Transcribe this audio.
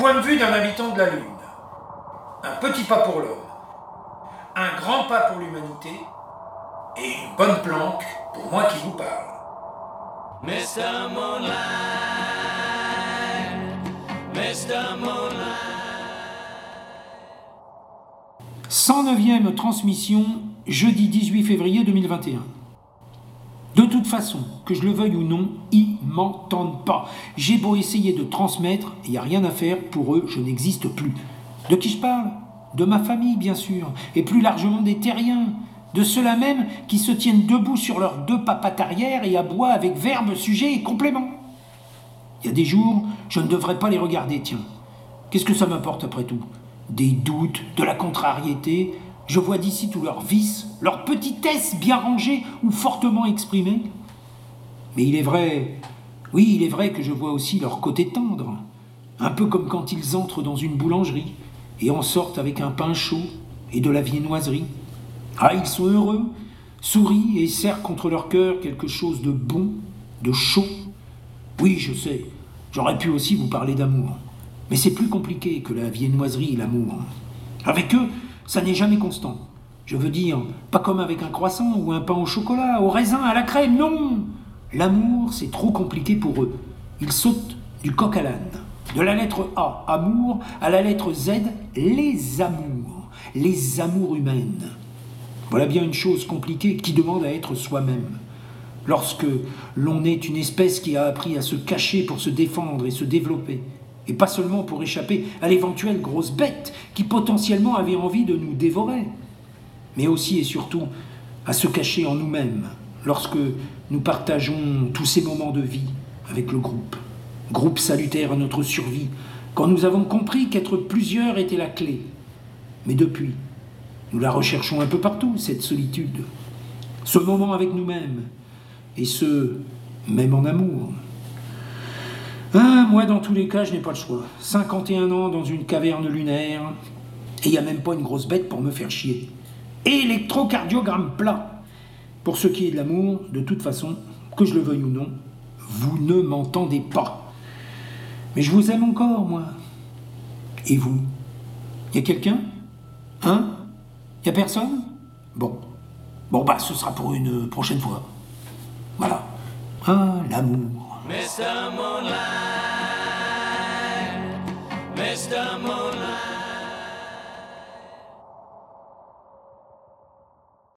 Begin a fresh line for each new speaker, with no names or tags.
point de vue d'un habitant de la Lune. Un petit pas pour l'homme, un grand pas pour l'humanité, et une bonne planque pour moi qui vous parle.
Mr. Moonlight, Mr. Moonlight.
109e transmission, jeudi 18 février 2021. De toute façon, que je le veuille ou non, ils m'entendent pas. J'ai beau essayer de transmettre, il n'y a rien à faire, pour eux, je n'existe plus. De qui je parle ? De ma famille, bien sûr, et plus largement des terriens, de ceux-là même qui se tiennent debout sur leurs deux papates arrière et aboient avec verbe, sujet et complément. Il y a des jours, je ne devrais pas les regarder, tiens. Qu'est-ce que ça m'apporte après tout ? Des doutes, de la contrariété. Je vois d'ici tous leurs vices, leurs petitesses bien rangées ou fortement exprimées. Mais il est vrai, oui, il est vrai que je vois aussi leur côté tendre. Un peu comme quand ils entrent dans une boulangerie et en sortent avec un pain chaud et de la viennoiserie. Ah, ils sont heureux, sourient et serrent contre leur cœur quelque chose de bon, de chaud. Oui, je sais, j'aurais pu aussi vous parler d'amour. Mais c'est plus compliqué que la viennoiserie et l'amour. Avec eux, ça n'est jamais constant. Je veux dire, pas comme avec un croissant ou un pain au chocolat, au raisin, à la crème, non. L'amour, c'est trop compliqué pour eux. Ils sautent du coq à l'âne. De la lettre A, amour, à la lettre Z, les amours humaines. Voilà bien une chose compliquée qui demande à être soi-même. Lorsque l'on est une espèce qui a appris à se cacher pour se défendre et se développer, et pas seulement pour échapper à l'éventuelle grosse bête qui potentiellement avait envie de nous dévorer, mais aussi et surtout à se cacher en nous-mêmes lorsque nous partageons tous ces moments de vie avec le groupe. Groupe salutaire à notre survie, quand nous avons compris qu'être plusieurs était la clé. Mais depuis, nous la recherchons un peu partout, cette solitude, ce moment avec nous-mêmes, et ce, même en amour. Moi, dans tous les cas, je n'ai pas le choix. 51 ans dans une caverne lunaire, et il n'y a même pas une grosse bête pour me faire chier. Électrocardiogramme plat. Pour ce qui est de l'amour, de toute façon, que je le veuille ou non, vous ne m'entendez pas. Mais je vous aime encore, moi. Et vous ? Y a quelqu'un ? Hein ? Y a personne ? Bon, ce sera pour une prochaine fois. Voilà. Ah, l'amour.
Mr. Moonlight, Mr. Moonlight.